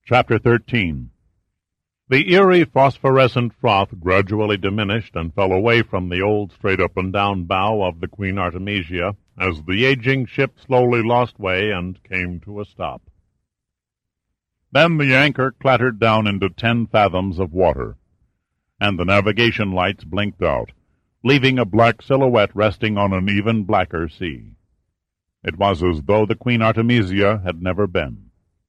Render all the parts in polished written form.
Chapter 13. The eerie phosphorescent froth gradually diminished and fell away from the old straight-up-and-down bow of the Queen Artemisia as the aging ship slowly lost way and came to a stop. Then the anchor clattered down into 10 fathoms of water, and the navigation lights blinked out, leaving a black silhouette resting on an even blacker sea. It was as though the Queen Artemisia had never been.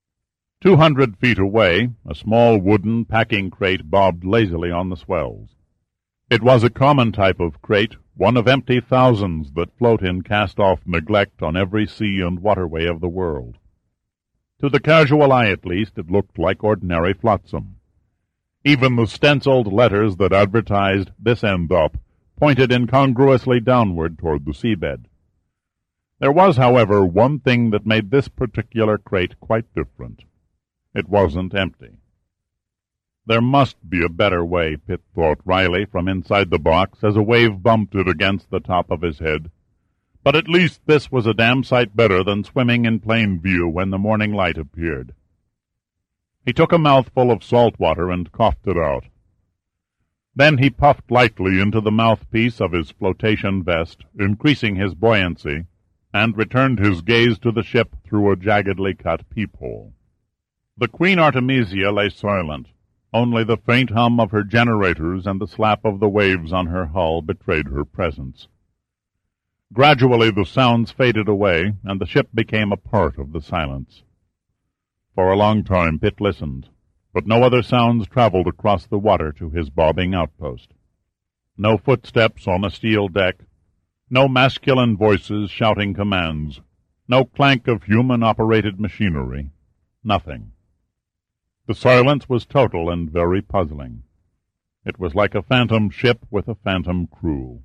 200 feet away, a small wooden packing crate bobbed lazily on the swells. It was a common type of crate, one of empty thousands that float in cast-off neglect on every sea and waterway of the world. To the casual eye, at least, it looked like ordinary flotsam. Even the stenciled letters that advertised "This End Up" pointed incongruously downward toward the seabed. There was, however, one thing that made this particular crate quite different. It wasn't empty. There must be a better way, Pitt thought wryly from inside the box as a wave bumped it against the top of his head. But at least this was a damn sight better than swimming in plain view when the morning light appeared. He took a mouthful of salt water and coughed it out. Then he puffed lightly into the mouthpiece of his flotation vest, increasing his buoyancy, and returned his gaze to the ship through a jaggedly cut peephole. The Queen Artemisia lay silent. Only the faint hum of her generators and the slap of the waves on her hull betrayed her presence. Gradually the sounds faded away, and the ship became a part of the silence. For a long time Pitt listened, but no other sounds traveled across the water to his bobbing outpost. No footsteps on a steel deck, no masculine voices shouting commands, no clank of human-operated machinery, nothing. The silence was total and very puzzling. It was like a phantom ship with a phantom crew.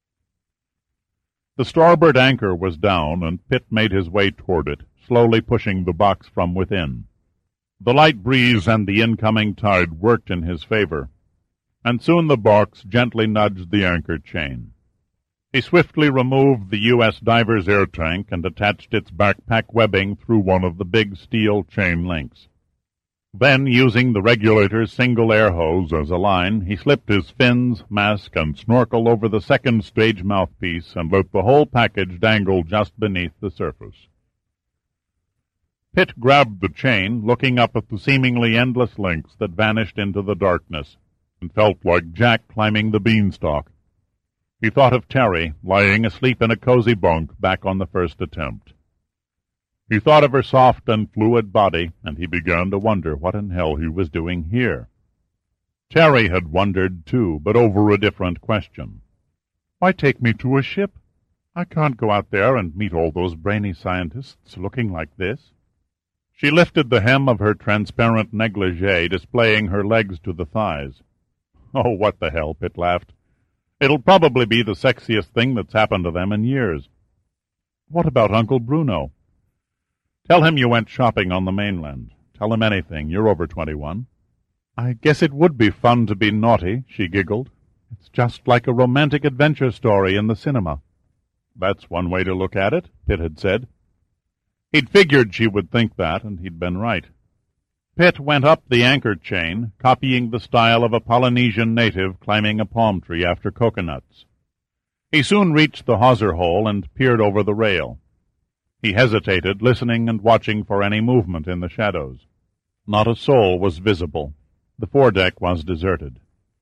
The starboard anchor was down, and Pitt made his way toward it, slowly pushing the box from within. The light breeze and the incoming tide worked in his favor, and soon the box gently nudged the anchor chain. He swiftly removed the U.S. diver's air tank and attached its backpack webbing through one of the big steel chain links. Then, using the regulator's single air hose as a line, he slipped his fins, mask, and snorkel over the second stage mouthpiece and let the whole package dangle just beneath the surface. Pitt grabbed the chain, looking up at the seemingly endless links that vanished into the darkness, and felt like Jack climbing the beanstalk. He thought of Terry, lying asleep in a cozy bunk back on the first attempt. He thought of her soft and fluid body, and he began to wonder what in hell he was doing here. Terry had wondered, too, but over a different question. Why take me to a ship? I can't go out there and meet all those brainy scientists looking like this. She lifted the hem of her transparent negligee, displaying her legs to the thighs. Oh, what the hell, Pitt laughed. It'll probably be the sexiest thing that's happened to them in years. What about Uncle Bruno? Tell him you went shopping on the mainland. Tell him anything. You're over 21. I guess it would be fun to be naughty, she giggled. It's just like a romantic adventure story in the cinema. That's one way to look at it, Pitt had said. He'd figured she would think that, and he'd been right. Pitt went up the anchor chain, copying the style of a Polynesian native climbing a palm tree after coconuts. He soon reached the hawser hole and peered over the rail. He hesitated, listening and watching for any movement in the shadows. Not a soul was visible. The foredeck was deserted.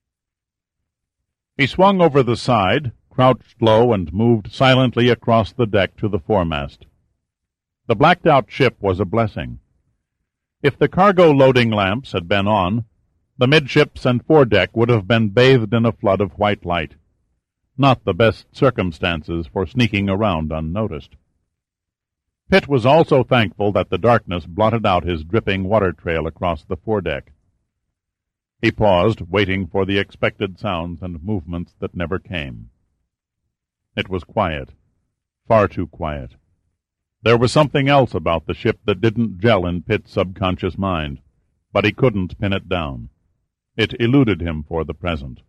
He swung over the side, crouched low, and moved silently across the deck to the foremast. The blacked-out ship was a blessing. If the cargo loading lamps had been on, the midships and foredeck would have been bathed in a flood of white light. Not the best circumstances for sneaking around unnoticed. Pitt was also thankful that the darkness blotted out his dripping water trail across the foredeck. He paused, waiting for the expected sounds and movements that never came. It was quiet, far too quiet. There was something else about the ship that didn't gel in Pitt's subconscious mind, but he couldn't pin it down. It eluded him for the present.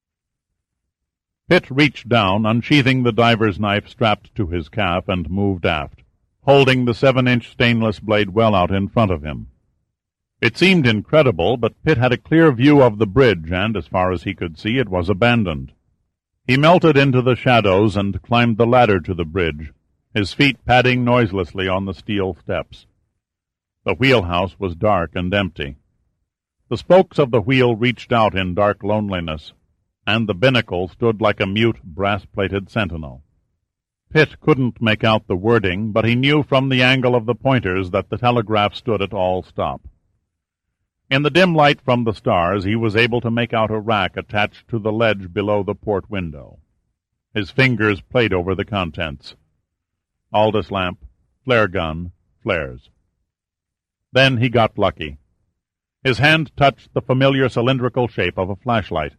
Pitt reached down, unsheathing the diver's knife strapped to his calf, and moved aft, holding the 7-inch stainless blade well out in front of him. It seemed incredible, but Pitt had a clear view of the bridge, and, as far as he could see, it was abandoned. He melted into the shadows and climbed the ladder to the bridge, his feet padding noiselessly on the steel steps. The wheelhouse was dark and empty. The spokes of the wheel reached out in dark loneliness, and the binnacle stood like a mute, brass-plated sentinel. Pitt couldn't make out the wording, but he knew from the angle of the pointers that the telegraph stood at all stop. In the dim light from the stars, he was able to make out a rack attached to the ledge below the port window. His fingers played over the contents. Aldous lamp, flare gun, flares. Then he got lucky. His hand touched the familiar cylindrical shape of a flashlight.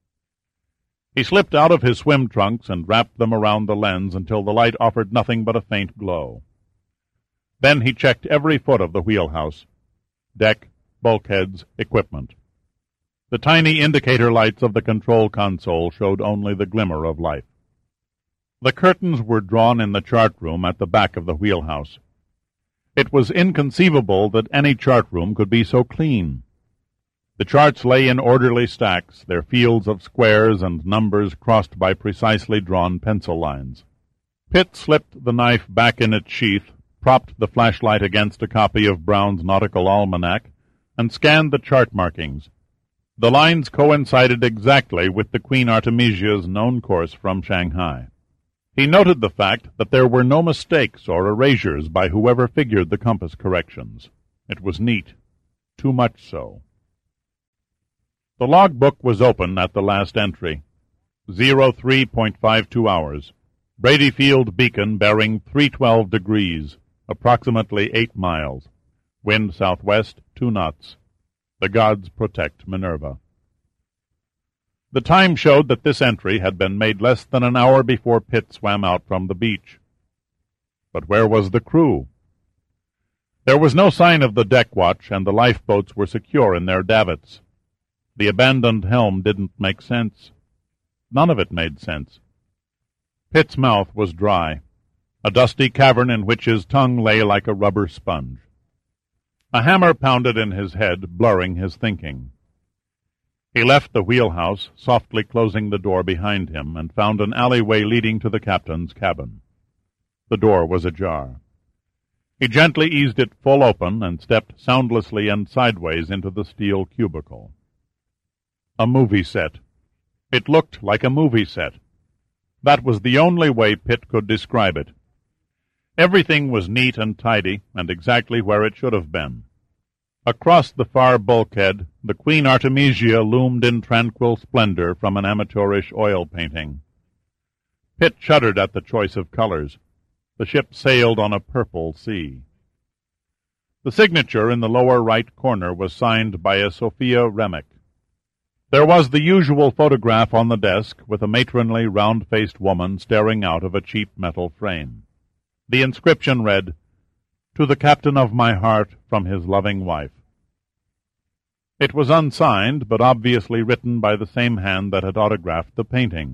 He slipped out of his swim trunks and wrapped them around the lens until the light offered nothing but a faint glow. Then he checked every foot of the wheelhouse. Deck, bulkheads, equipment. The tiny indicator lights of the control console showed only the glimmer of life. The curtains were drawn in the chart room at the back of the wheelhouse. It was inconceivable that any chart room could be so clean. The charts lay in orderly stacks, their fields of squares and numbers crossed by precisely drawn pencil lines. Pitt slipped the knife back in its sheath, propped the flashlight against a copy of Brown's Nautical Almanac, and scanned the chart markings. The lines coincided exactly with the Queen Artemisia's known course from Shanghai. He noted the fact that there were no mistakes or erasures by whoever figured the compass corrections. It was neat, too much so. The logbook was open at the last entry. 03.52 hours. Bradyfield beacon bearing 312 degrees, approximately 8 miles. Wind southwest, 2 knots. The gods protect Minerva. The time showed that this entry had been made less than an hour before Pitt swam out from the beach. But where was the crew? There was no sign of the deck watch, and the lifeboats were secure in their davits. The abandoned helm didn't make sense. None of it made sense. Pitt's mouth was dry, a dusty cavern in which his tongue lay like a rubber sponge. A hammer pounded in his head, blurring his thinking. He left the wheelhouse, softly closing the door behind him, and found an alleyway leading to the captain's cabin. The door was ajar. He gently eased it full open and stepped soundlessly and sideways into the steel cubicle. A movie set. It looked like a movie set. That was the only way Pitt could describe it. Everything was neat and tidy, and exactly where it should have been. Across the far bulkhead, the Queen Artemisia loomed in tranquil splendor from an amateurish oil painting. Pitt shuddered at the choice of colors. The ship sailed on a purple sea. The signature in the lower right corner was signed by a Sophia Remick. There was the usual photograph on the desk, with a matronly, round-faced woman staring out of a cheap metal frame. The inscription read, "To the captain of my heart, from his loving wife." It was unsigned, but obviously written by the same hand that had autographed the painting.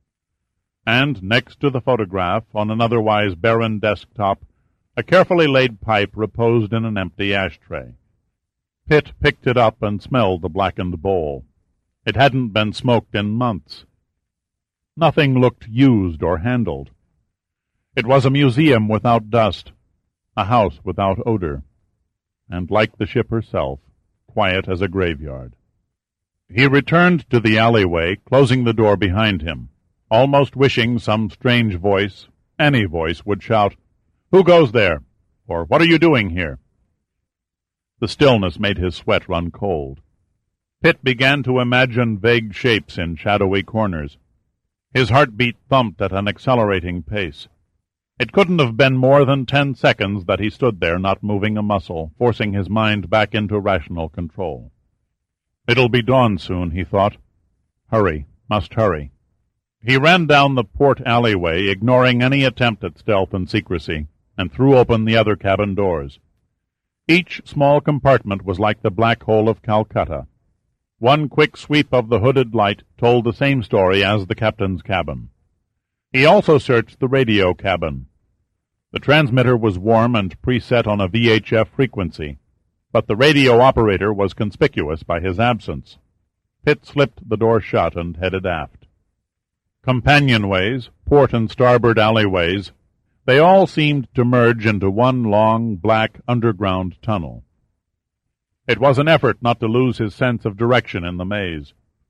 And next to the photograph, on an otherwise barren desktop, a carefully laid pipe reposed in an empty ashtray. Pitt picked it up and smelled the blackened bowl. It hadn't been smoked in months. Nothing looked used or handled. It was a museum without dust, a house without odor, and like the ship herself, quiet as a graveyard. He returned to the alleyway, closing the door behind him, almost wishing some strange voice, any voice, would shout, "Who goes there?" or "What are you doing here?" The stillness made his sweat run cold. Pitt began to imagine vague shapes in shadowy corners. His heartbeat thumped at an accelerating pace. It couldn't have been more than 10 seconds that he stood there, not moving a muscle, forcing his mind back into rational control. It'll be dawn soon, he thought. Hurry, must hurry. He ran down the port alleyway, ignoring any attempt at stealth and secrecy, and threw open the other cabin doors. Each small compartment was like the Black Hole of Calcutta. One quick sweep of the hooded light told the same story as the captain's cabin. He also searched the radio cabin. The transmitter was warm and preset on a VHF frequency. but the radio operator was conspicuous by his absence. Pitt slipped the door shut and headed aft. Companionways, port and starboard alleyways, they all seemed to merge into one long, black, underground tunnel. It was an effort not to lose his sense of direction in the maze.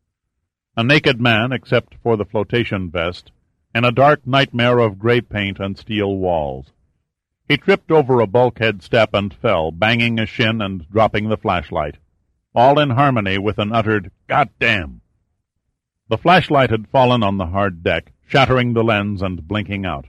A naked man, except for the flotation vest, in a dark nightmare of gray paint and steel walls. He tripped over a bulkhead step and fell, banging a shin and dropping the flashlight, all in harmony with an uttered, "God damn!" The flashlight had fallen on the hard deck, shattering the lens and blinking out.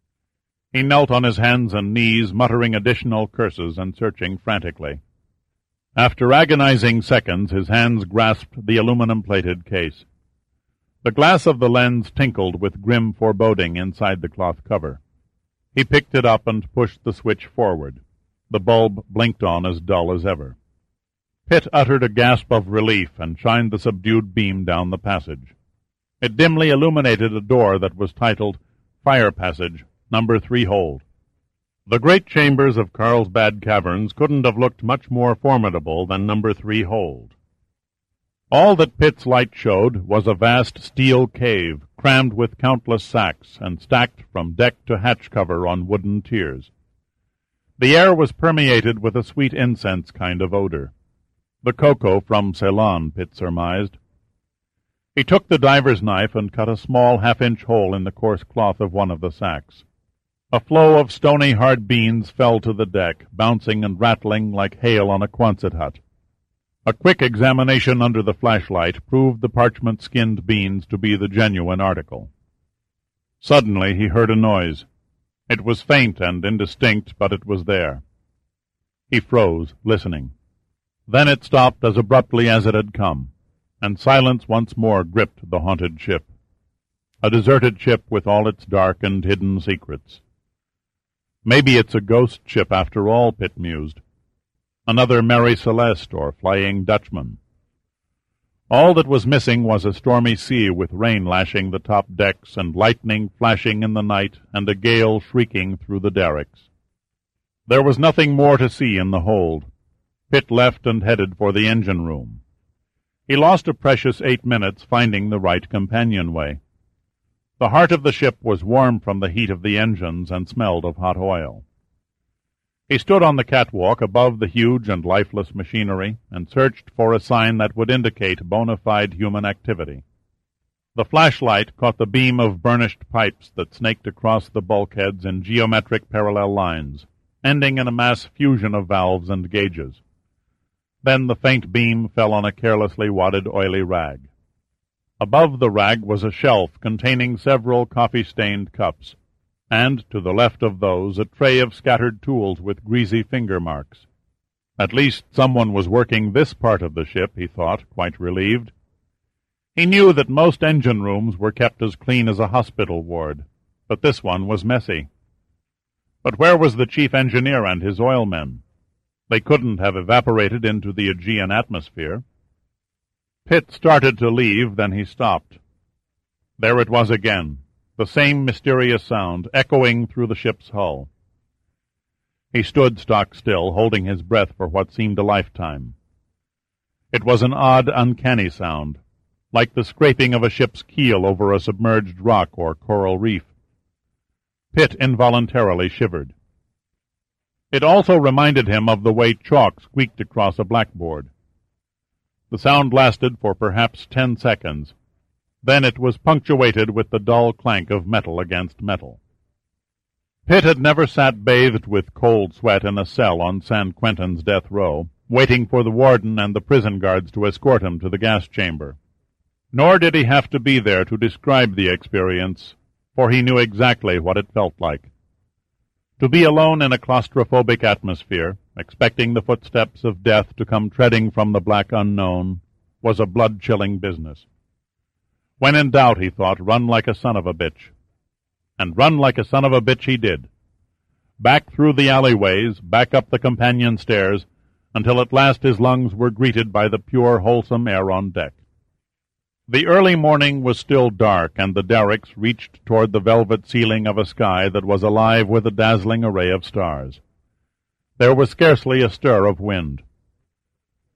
He knelt on his hands and knees, muttering additional curses and searching frantically. After agonizing seconds, his hands grasped the aluminum-plated case. The glass of the lens tinkled with grim foreboding inside the cloth cover. He picked it up and pushed the switch forward. The bulb blinked on as dull as ever. Pitt uttered a gasp of relief and shined the subdued beam down the passage. It dimly illuminated a door that was titled Fire Passage, Number 3 Hold. The great chambers of Carlsbad Caverns couldn't have looked much more formidable than Number 3 Hold. All that Pitt's light showed was a vast steel cave, crammed with countless sacks and stacked from deck to hatch cover on wooden tiers. The air was permeated with a sweet incense kind of odor. The cocoa from Ceylon, Pitt surmised. He took the diver's knife and cut a small half-inch hole in the coarse cloth of one of the sacks. A flow of stony hard beans fell to the deck, bouncing and rattling like hail on a Quonset hut. A quick examination under the flashlight proved the parchment-skinned beans to be the genuine article. Suddenly he heard a noise. It was faint and indistinct, but it was there. He froze, listening. Then it stopped as abruptly as it had come, and silence once more gripped the haunted ship. A deserted ship with all its dark and hidden secrets. Maybe it's a ghost ship after all, Pitt mused. Another Mary Celeste or Flying Dutchman. All that was missing was a stormy sea with rain lashing the top decks and lightning flashing in the night and a gale shrieking through the derricks. There was nothing more to see in the hold. Pitt left and headed for the engine room. He lost a precious 8 minutes finding the right companionway. The heart of the ship was warm from the heat of the engines and smelled of hot oil. He stood on the catwalk above the huge and lifeless machinery and searched for a sign that would indicate bona fide human activity. The flashlight caught the beam of burnished pipes that snaked across the bulkheads in geometric parallel lines, ending in a mass fusion of valves and gauges. Then the faint beam fell on a carelessly wadded oily rag. Above the rag was a shelf containing several coffee-stained cups, and to the left of those a tray of scattered tools with greasy finger marks. At least someone was working this part of the ship, he thought, quite relieved. He knew that most engine rooms were kept as clean as a hospital ward, but this one was messy. But where was the chief engineer and his oilmen? They couldn't have evaporated into the Aegean atmosphere. Pitt started to leave, then he stopped. There it was again, the same mysterious sound echoing through the ship's hull. He stood stock still, holding his breath for what seemed a lifetime. It was an odd, uncanny sound, like the scraping of a ship's keel over a submerged rock or coral reef. Pitt involuntarily shivered. It also reminded him of the way chalk squeaked across a blackboard. The sound lasted for perhaps 10 seconds. Then it was punctuated with the dull clank of metal against metal. Pitt had never sat bathed with cold sweat in a cell on San Quentin's death row, waiting for the warden and the prison guards to escort him to the gas chamber. Nor did he have to be there to describe the experience, for he knew exactly what it felt like. To be alone in a claustrophobic atmosphere, expecting the footsteps of death to come treading from the black unknown, was a blood-chilling business. When in doubt, he thought, run like a son of a bitch. And run like a son of a bitch he did. Back through the alleyways, back up the companion stairs, until at last his lungs were greeted by the pure, wholesome air on deck. The early morning was still dark, and the derricks reached toward the velvet ceiling of a sky that was alive with a dazzling array of stars. There was scarcely a stir of wind.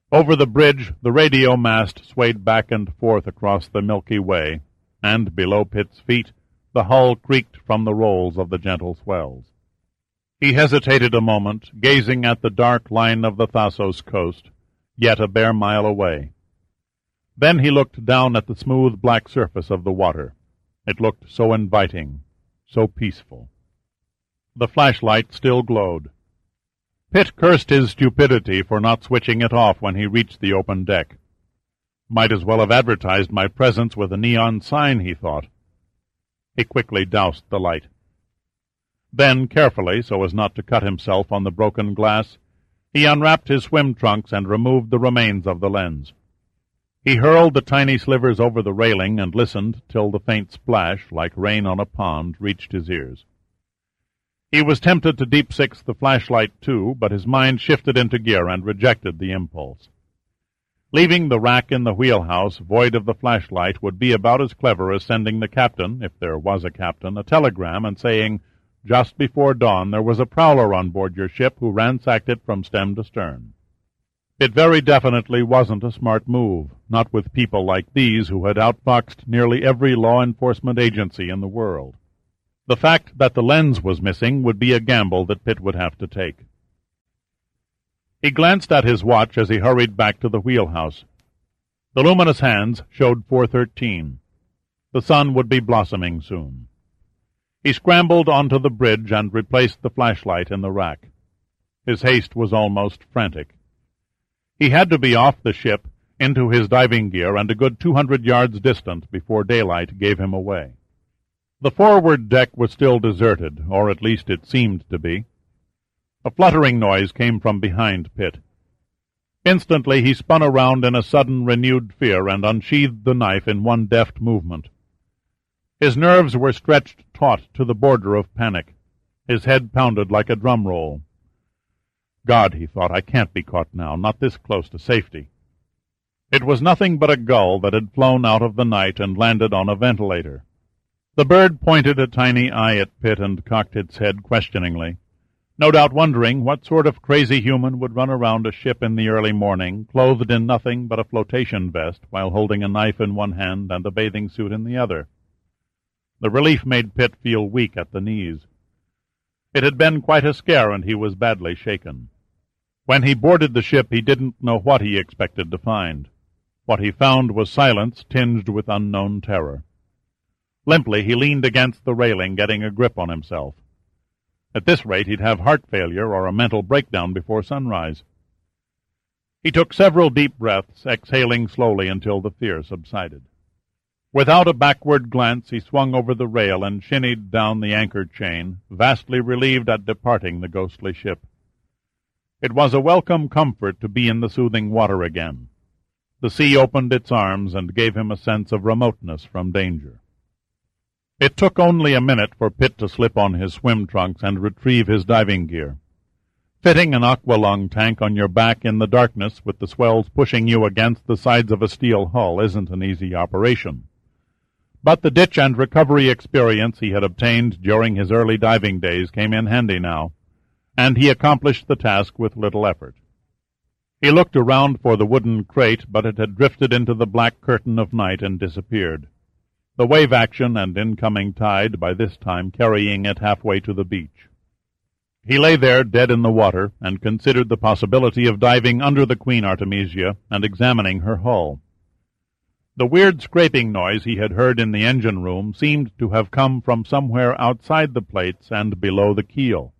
Over the bridge, the radio mast swayed back and forth across the Milky Way, and below Pitt's feet, the hull creaked from the rolls of the gentle swells. He hesitated a moment, gazing at the dark line of the Thasos coast, yet a bare mile away. Then he looked down at the smooth black surface of the water. It looked so inviting, so peaceful. The flashlight still glowed. Pitt cursed his stupidity for not switching it off when he reached the open deck. Might as well have advertised my presence with a neon sign, he thought. He quickly doused the light. Then, carefully, so as not to cut himself on the broken glass, he unwrapped his swim trunks and removed the remains of the lens. He hurled the tiny slivers over the railing and listened till the faint splash, like rain on a pond, reached his ears. He was tempted to deep-six the flashlight, too, but his mind shifted into gear and rejected the impulse. Leaving the rack in the wheelhouse void of the flashlight would be about as clever as sending the captain, if there was a captain, a telegram and saying, "Just before dawn there was a prowler on board your ship who ransacked it from stem to stern." It very definitely wasn't a smart move, not with people like these who had outfoxed nearly every law enforcement agency in the world. The fact that the lens was missing would be a gamble that Pitt would have to take. He glanced at his watch as he hurried back to the wheelhouse. The luminous hands showed 4:13. The sun would be blossoming soon. He scrambled onto the bridge and replaced the flashlight in the rack. His haste was almost frantic. He had to be off the ship, into his diving gear, and a good 200 yards distant before daylight gave him away. The forward deck was still deserted, or at least it seemed to be. A fluttering noise came from behind Pitt. Instantly he spun around in a sudden renewed fear and unsheathed the knife in one deft movement. His nerves were stretched taut to the border of panic. His head pounded like a drum roll. God, he thought, I can't be caught now, not this close to safety. It was nothing but a gull that had flown out of the night and landed on a ventilator. The bird pointed a tiny eye at Pitt and cocked its head questioningly, no doubt wondering what sort of crazy human would run around a ship in the early morning, clothed in nothing but a flotation vest, while holding a knife in one hand and a bathing suit in the other. The relief made Pitt feel weak at the knees. It had been quite a scare, and he was badly shaken. When he boarded the ship, he didn't know what he expected to find. What he found was silence tinged with unknown terror. Limply, he leaned against the railing, getting a grip on himself. At this rate, he'd have heart failure or a mental breakdown before sunrise. He took several deep breaths, exhaling slowly until the fear subsided. Without a backward glance, he swung over the rail and shinnied down the anchor chain, vastly relieved at departing the ghostly ship. It was a welcome comfort to be in the soothing water again. The sea opened its arms and gave him a sense of remoteness from danger. It took only a minute for Pitt to slip on his swim trunks and retrieve his diving gear. Fitting an aqualung tank on your back in the darkness with the swells pushing you against the sides of a steel hull isn't an easy operation. But the ditch and recovery experience he had obtained during his early diving days came in handy now, and he accomplished the task with little effort. He looked around for the wooden crate, but it had drifted into the black curtain of night and disappeared. The wave action and incoming tide by this time carrying it halfway to the beach. He lay there dead in the water and considered the possibility of diving under the Queen Artemisia and examining her hull. The weird scraping noise he had heard in the engine room seemed to have come from somewhere outside the plates and below the keel.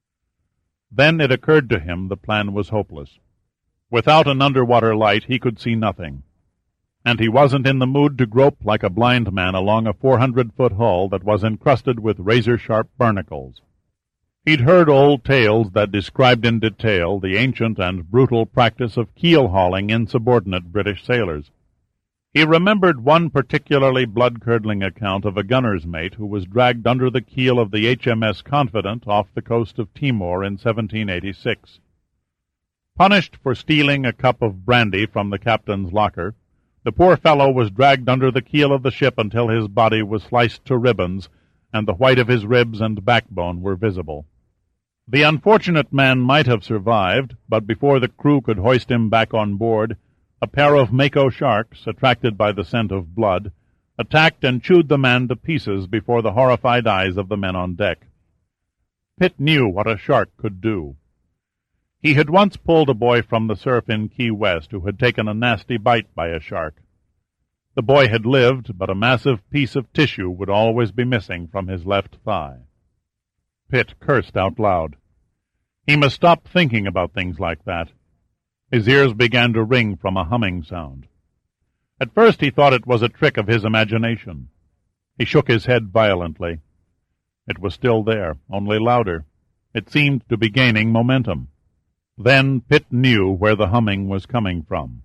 Then it occurred to him the plan was hopeless. Without an underwater light he could see nothing, and he wasn't in the mood to grope like a blind man along a 400-foot hull that was encrusted with razor-sharp barnacles. He'd heard old tales that described in detail the ancient and brutal practice of keel-hauling insubordinate British sailors. He remembered one particularly blood-curdling account of a gunner's mate who was dragged under the keel of the HMS Confident off the coast of Timor in 1786. Punished for stealing a cup of brandy from the captain's locker, the poor fellow was dragged under the keel of the ship until his body was sliced to ribbons and the white of his ribs and backbone were visible. The unfortunate man might have survived, but before the crew could hoist him back on board, a pair of mako sharks, attracted by the scent of blood, attacked and chewed the man to pieces before the horrified eyes of the men on deck. Pitt knew what a shark could do. He had once pulled a boy from the surf in Key West who had taken a nasty bite by a shark. The boy had lived, but a massive piece of tissue would always be missing from his left thigh. Pitt cursed out loud. He must stop thinking about things like that. His ears began to ring from a humming sound. At first he thought it was a trick of his imagination. He shook his head violently. It was still there, only louder. It seemed to be gaining momentum. Then Pitt knew where the humming was coming from.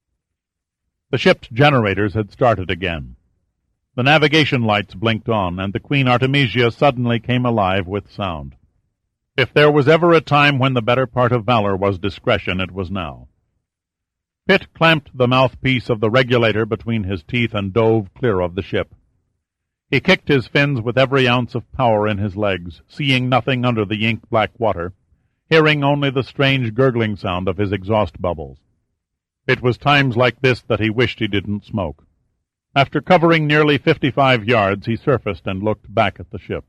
The ship's generators had started again. The navigation lights blinked on, and the Queen Artemisia suddenly came alive with sound. If there was ever a time when the better part of valor was discretion, it was now. Pitt clamped the mouthpiece of the regulator between his teeth and dove clear of the ship. He kicked his fins with every ounce of power in his legs, seeing nothing under the ink-black water, hearing only the strange gurgling sound of his exhaust bubbles. It was times like this that he wished he didn't smoke. After covering nearly 55 yards, he surfaced and looked back at the ship.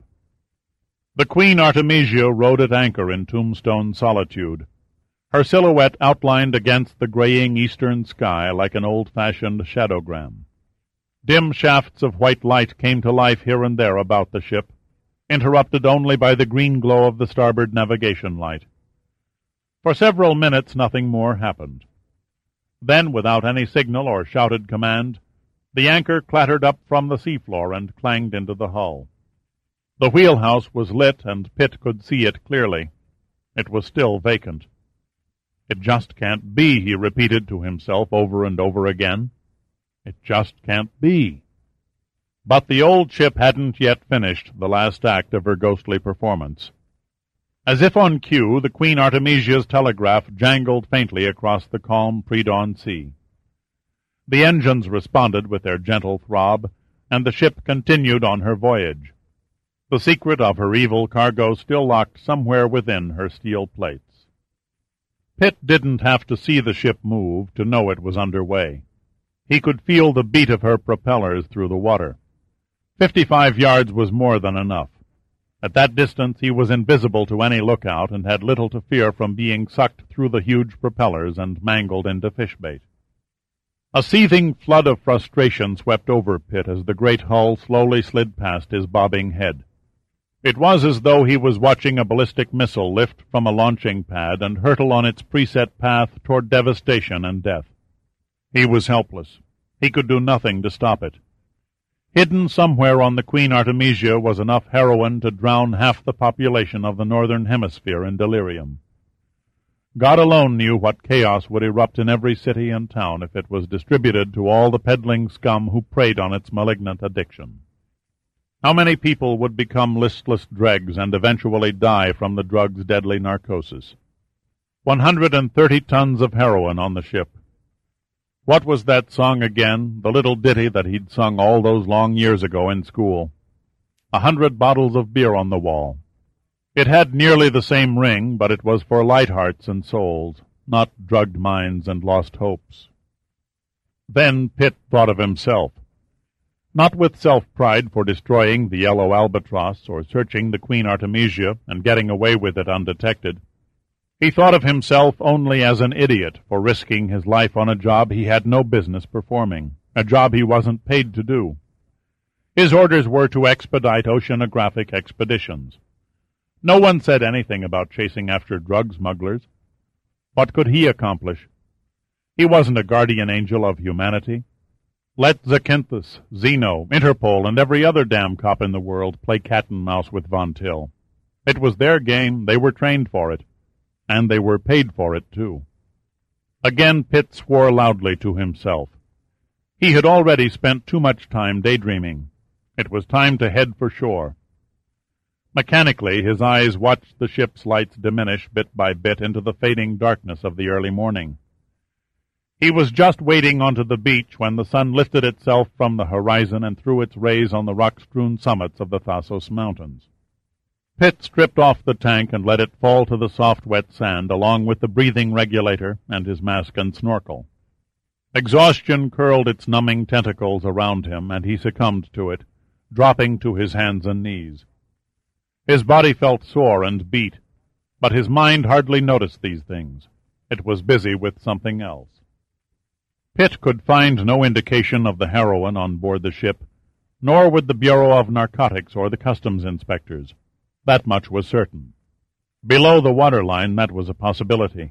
The Queen Artemisia rode at anchor in Tombstone solitude, her silhouette outlined against the graying eastern sky like an old-fashioned shadowgram. Dim shafts of white light came to life here and there about the ship, interrupted only by the green glow of the starboard navigation light. For several minutes nothing more happened. Then, without any signal or shouted command, the anchor clattered up from the seafloor and clanged into the hull. The wheelhouse was lit, and Pitt could see it clearly. It was still vacant. "It just can't be," he repeated to himself over and over again. "It just can't be." But the old ship hadn't yet finished the last act of her ghostly performance. As if on cue, the Queen Artemisia's telegraph jangled faintly across the calm pre-dawn sea. The engines responded with their gentle throb, and the ship continued on her voyage, the secret of her evil cargo still locked somewhere within her steel plates. Pitt didn't have to see the ship move to know it was under way. He could feel the beat of her propellers through the water. 55 yards was more than enough. At that distance he was invisible to any lookout and had little to fear from being sucked through the huge propellers and mangled into fishbait. A seething flood of frustration swept over Pitt as the great hull slowly slid past his bobbing head. It was as though he was watching a ballistic missile lift from a launching pad and hurtle on its preset path toward devastation and death. He was helpless. He could do nothing to stop it. Hidden somewhere on the Queen Artemisia was enough heroin to drown half the population of the northern hemisphere in delirium. God alone knew what chaos would erupt in every city and town if it was distributed to all the peddling scum who preyed on its malignant addiction. How many people would become listless dregs and eventually die from the drug's deadly narcosis? 130 tons of heroin on the ship. What was that song again, the little ditty that he'd sung all those long years ago in school? 100 bottles of beer on the wall. It had nearly the same ring, but it was for light hearts and souls, not drugged minds and lost hopes. Then Pitt thought of himself. Not with self-pride for destroying the Yellow Albatross or searching the Queen Artemisia and getting away with it undetected. He thought of himself only as an idiot for risking his life on a job he had no business performing, a job he wasn't paid to do. His orders were to expedite oceanographic expeditions. No one said anything about chasing after drug smugglers. What could he accomplish? He wasn't a guardian angel of humanity. Let Zakynthos, Zeno, Interpol, and every other damn cop in the world play cat-and-mouse with Von Till. It was their game, they were trained for it. And they were paid for it, too. Again Pitt swore loudly to himself. He had already spent too much time daydreaming. It was time to head for shore. Mechanically, his eyes watched the ship's lights diminish bit by bit into the fading darkness of the early morning. He was just wading onto the beach when the sun lifted itself from the horizon and threw its rays on the rock-strewn summits of the Thasos Mountains. Pitt stripped off the tank and let it fall to the soft, wet sand, along with the breathing regulator and his mask and snorkel. Exhaustion curled its numbing tentacles around him, and he succumbed to it, dropping to his hands and knees. His body felt sore and beat, but his mind hardly noticed these things. It was busy with something else. Pitt could find no indication of the heroin on board the ship, nor would the Bureau of Narcotics or the customs inspectors. That much was certain. Below the waterline, that was a possibility.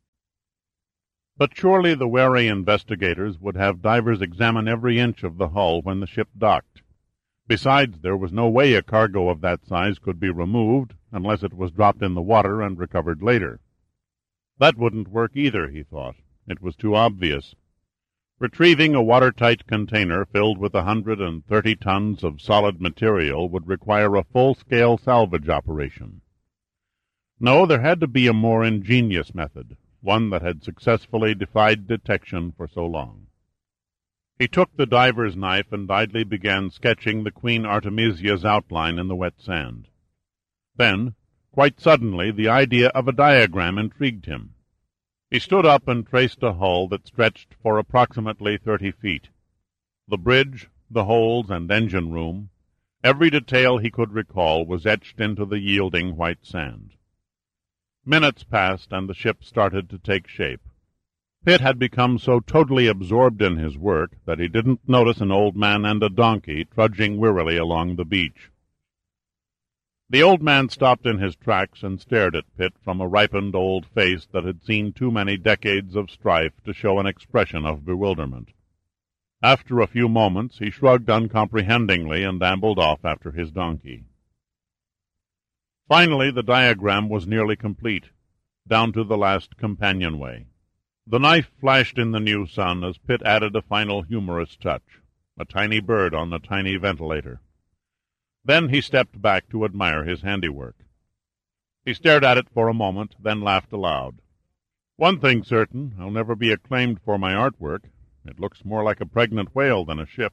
But surely the wary investigators would have divers examine every inch of the hull when the ship docked. Besides, there was no way a cargo of that size could be removed unless it was dropped in the water and recovered later. That wouldn't work either, he thought. It was too obvious. Retrieving a watertight container filled with 130 tons of solid material would require a full-scale salvage operation. No, there had to be a more ingenious method, one that had successfully defied detection for so long. He took the diver's knife and idly began sketching the Queen Artemisia's outline in the wet sand. Then, quite suddenly, the idea of a diagram intrigued him. He stood up and traced a hull that stretched for approximately 30 feet. The bridge, the holds, and engine room, every detail he could recall was etched into the yielding white sand. Minutes passed, and the ship started to take shape. Pitt had become so totally absorbed in his work that he didn't notice an old man and a donkey trudging wearily along the beach. The old man stopped in his tracks and stared at Pitt from a ripened old face that had seen too many decades of strife to show an expression of bewilderment. After a few moments he shrugged uncomprehendingly and ambled off after his donkey. Finally the diagram was nearly complete, down to the last companionway. The knife flashed in the new sun as Pitt added a final humorous touch, a tiny bird on a tiny ventilator. Then he stepped back to admire his handiwork. He stared at it for a moment, then laughed aloud. "One thing's certain, I'll never be acclaimed for my artwork. It looks more like a pregnant whale than a ship."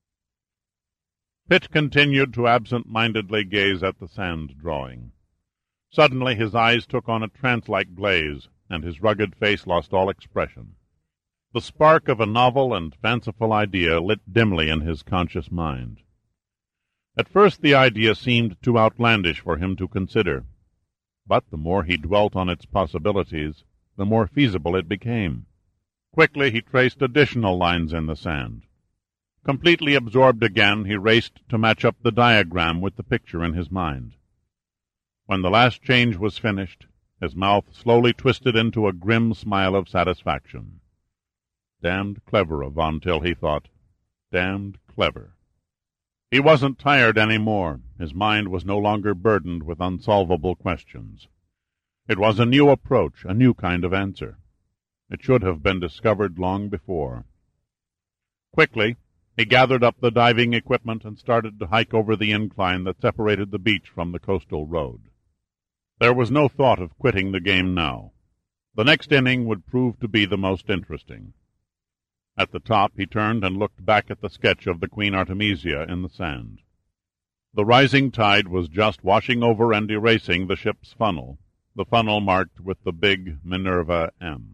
Pitt continued to absent-mindedly gaze at the sand drawing. Suddenly his eyes took on a trance-like glaze, and his rugged face lost all expression. The spark of a novel and fanciful idea lit dimly in his conscious mind. At first the idea seemed too outlandish for him to consider, but the more he dwelt on its possibilities, the more feasible it became. Quickly he traced additional lines in the sand. Completely absorbed again, he raced to match up the diagram with the picture in his mind. When the last change was finished, his mouth slowly twisted into a grim smile of satisfaction. Damned clever of Von Till, he thought. Damned clever. He wasn't tired any more. His mind was no longer burdened with unsolvable questions. It was a new approach, a new kind of answer. It should have been discovered long before. Quickly, he gathered up the diving equipment and started to hike over the incline that separated the beach from the coastal road. There was no thought of quitting the game now. The next inning would prove to be the most interesting. At the top he turned and looked back at the sketch of the Queen Artemisia in the sand. The rising tide was just washing over and erasing the ship's funnel, the funnel marked with the big Minerva M.